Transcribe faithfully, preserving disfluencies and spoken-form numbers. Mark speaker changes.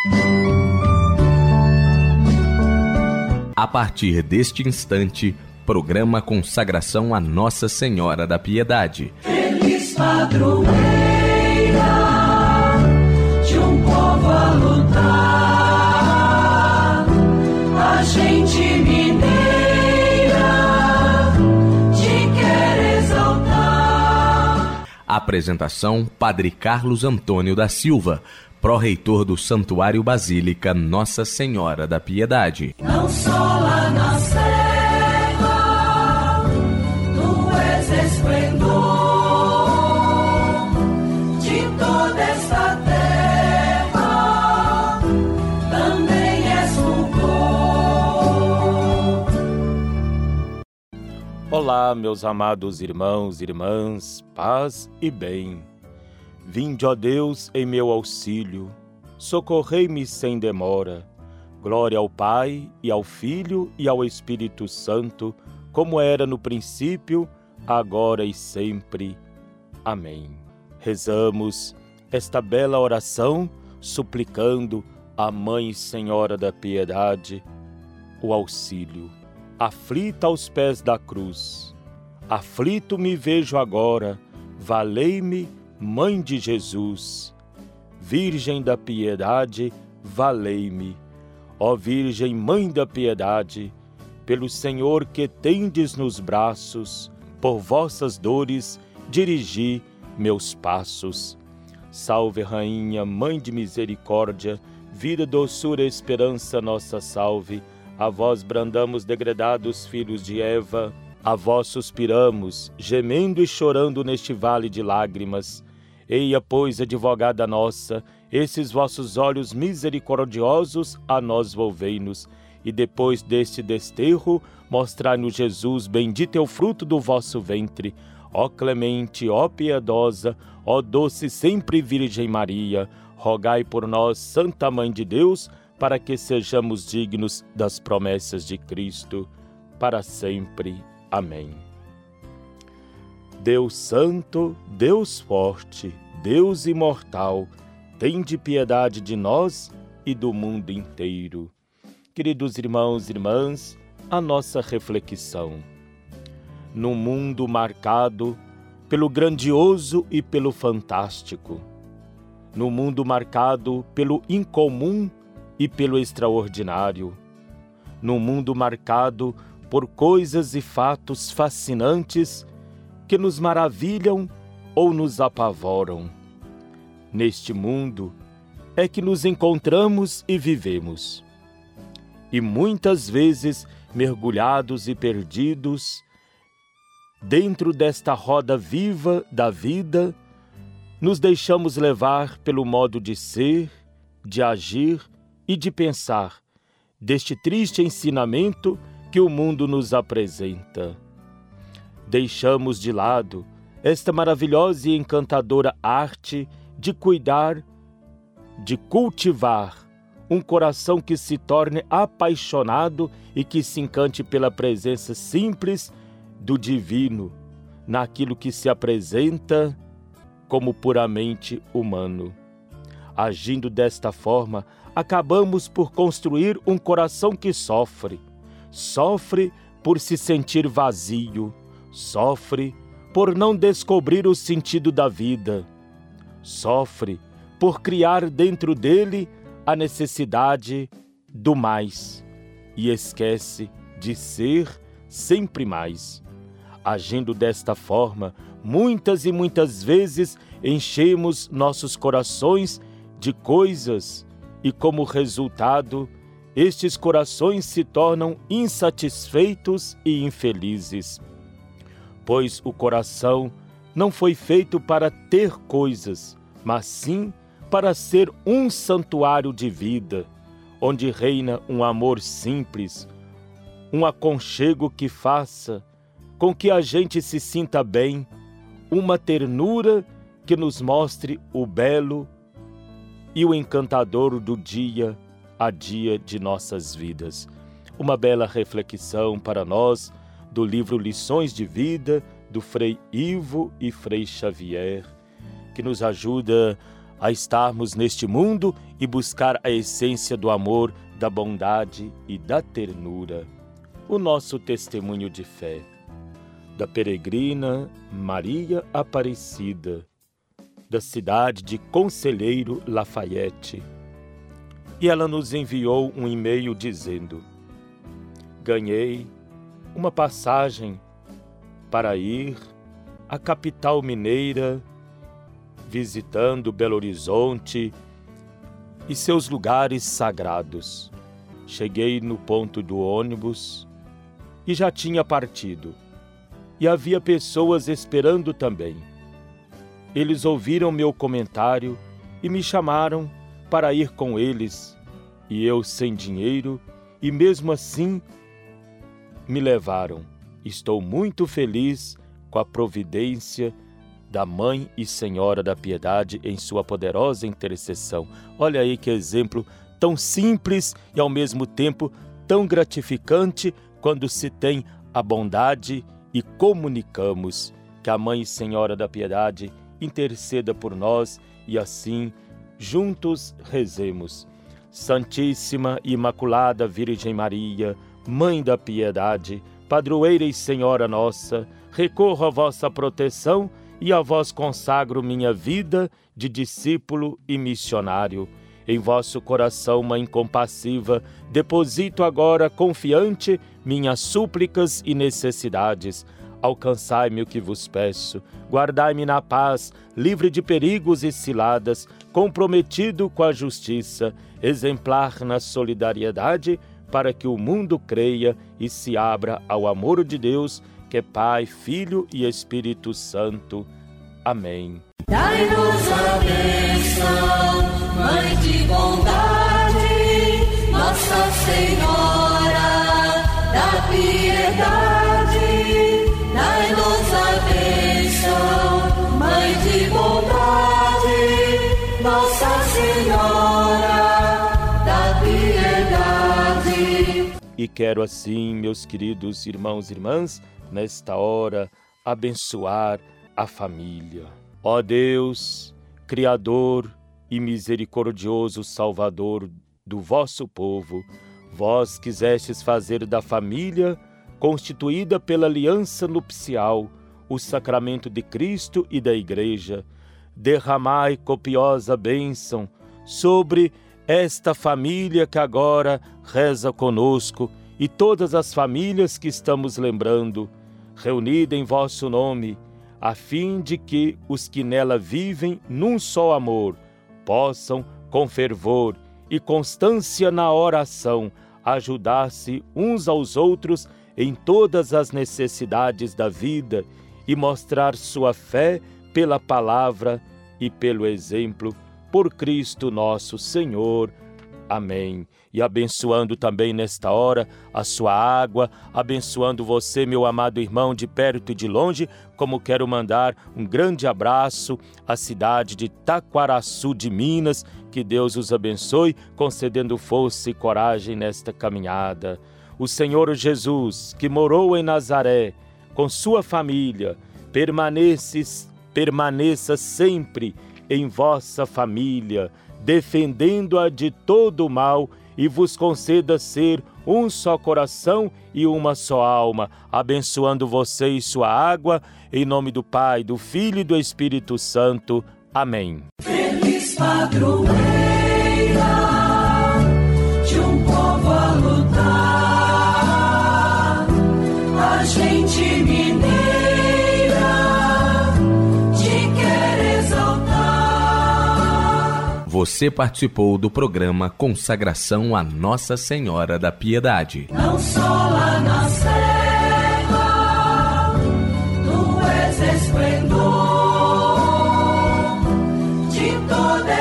Speaker 1: A partir deste instante, programa Consagração a Nossa Senhora da Piedade.
Speaker 2: Feliz padroeira de um povo a lutar, a gente mineira te quer exaltar.
Speaker 1: Apresentação: Padre Carlos Antônio da Silva, pró-reitor do Santuário Basílica Nossa Senhora da Piedade.
Speaker 2: Não só lá na serra, tu és esplendor de toda esta terra, também és fulgor.
Speaker 3: Olá, meus amados irmãos e irmãs, paz e bem. Vinde, ó Deus, em meu auxílio, socorrei-me sem demora. Glória ao Pai, e ao Filho, e ao Espírito Santo, como era no princípio, agora e sempre. Amém. Rezamos esta bela oração, suplicando à Mãe Senhora da Piedade o auxílio. Aflita aos pés da cruz, aflito me vejo agora, valei-me, Mãe de Jesus, Virgem da Piedade, valei-me. Ó Virgem, Mãe da Piedade, pelo Senhor que tendes nos braços, por vossas dores dirigi meus passos. Salve, Rainha, Mãe de Misericórdia, vida, doçura, esperança, nossa salve. A vós brandamos, degredados filhos de Eva, a vós suspiramos, gemendo e chorando neste vale de lágrimas. Eia, pois, advogada nossa, esses vossos olhos misericordiosos a nós volvei-nos, e depois deste desterro, mostrai-nos Jesus, bendito é o fruto do vosso ventre. Ó clemente, ó piedosa, ó doce sempre Virgem Maria, rogai por nós, Santa Mãe de Deus, para que sejamos dignos das promessas de Cristo, para sempre. Amém. Deus Santo, Deus Forte, Deus Imortal, tende piedade de nós e do mundo inteiro. Queridos irmãos e irmãs, a nossa reflexão. Num mundo marcado pelo grandioso e pelo fantástico, num mundo marcado pelo incomum e pelo extraordinário, num mundo marcado por coisas e fatos fascinantes que nos maravilham ou nos apavoram. Neste mundo é que nos encontramos e vivemos. E muitas vezes, mergulhados e perdidos, dentro desta roda viva da vida, nos deixamos levar pelo modo de ser, de agir e de pensar deste triste ensinamento que o mundo nos apresenta. Deixamos de lado esta maravilhosa e encantadora arte de cuidar, de cultivar um coração que se torne apaixonado e que se encante pela presença simples do divino, naquilo que se apresenta como puramente humano. Agindo desta forma, acabamos por construir um coração que sofre, sofre por se sentir vazio, sofre por não descobrir o sentido da vida, sofre por criar dentro dele a necessidade do mais e esquece de ser sempre mais. Agindo desta forma, muitas e muitas vezes enchemos nossos corações de coisas e, como resultado, estes corações se tornam insatisfeitos e infelizes. Pois o coração não foi feito para ter coisas, mas sim para ser um santuário de vida, onde reina um amor simples, um aconchego que faça com que a gente se sinta bem, uma ternura que nos mostre o belo e o encantador do dia a dia de nossas vidas. Uma bela reflexão para nós do livro Lições de Vida, do Frei Ivo e Frei Xavier, que nos ajuda a estarmos neste mundo e buscar a essência do amor, da bondade e da ternura. O nosso testemunho de fé da peregrina Maria Aparecida, da cidade de Conselheiro Lafayette. E ela nos enviou um e-mail dizendo: ganhei uma passagem para ir à capital mineira, visitando Belo Horizonte e seus lugares sagrados. Cheguei no ponto do ônibus e já tinha partido. E havia pessoas esperando também. Eles ouviram meu comentário e me chamaram para ir com eles. E eu sem dinheiro, e mesmo assim me levaram. Estou muito feliz com a providência da Mãe e Senhora da Piedade em sua poderosa intercessão. Olha aí que exemplo tão simples e ao mesmo tempo tão gratificante quando se tem a bondade e comunicamos. Que a Mãe e Senhora da Piedade interceda por nós e assim juntos rezemos. Santíssima e Imaculada Virgem Maria, Mãe da Piedade, Padroeira e Senhora nossa, recorro à vossa proteção e a vós consagro minha vida de discípulo e missionário. Em vosso coração, Mãe compassiva, deposito agora confiante minhas súplicas e necessidades. Alcançai-me o que vos peço, guardai-me na paz, livre de perigos e ciladas, comprometido com a justiça, exemplar na solidariedade, para que o mundo creia e se abra ao amor de Deus, que é Pai, Filho e Espírito Santo. Amém.
Speaker 2: Dai-nos a bênção, Mãe de bondade, Nossa Senhora da Piedade. Dai-nos a bênção, Mãe de bondade, Nossa Senhora da Piedade.
Speaker 3: E quero assim, meus queridos irmãos e irmãs, nesta hora, abençoar a família. Ó Deus, Criador e misericordioso Salvador do vosso povo, vós quisestes fazer da família, constituída pela aliança nupcial, o sacramento de Cristo e da Igreja. Derramai copiosa bênção sobre esta família que agora reza conosco e todas as famílias que estamos lembrando, reunida em vosso nome, a fim de que os que nela vivem num só amor possam, com fervor e constância na oração, ajudar-se uns aos outros em todas as necessidades da vida e mostrar sua fé pela palavra e pelo exemplo, por Cristo nosso Senhor. Amém. E abençoando também nesta hora a sua água, abençoando você, meu amado irmão, de perto e de longe, como quero mandar um grande abraço à cidade de Taquaraçu de Minas. Que Deus os abençoe, concedendo força e coragem nesta caminhada. O Senhor Jesus, que morou em Nazaré, com sua família, permaneça, permaneça sempre em vossa família, defendendo-a de todo o mal, e vos conceda ser um só coração e uma só alma, abençoando você e sua água, em nome do Pai, do Filho e do Espírito Santo. Amém.
Speaker 2: Feliz padroeira de um povo a lutar, a gente mineira te quer exaltar.
Speaker 1: Você participou do programa Consagração a Nossa Senhora da Piedade.
Speaker 2: Não só lá na serra, tu és esplendor de toda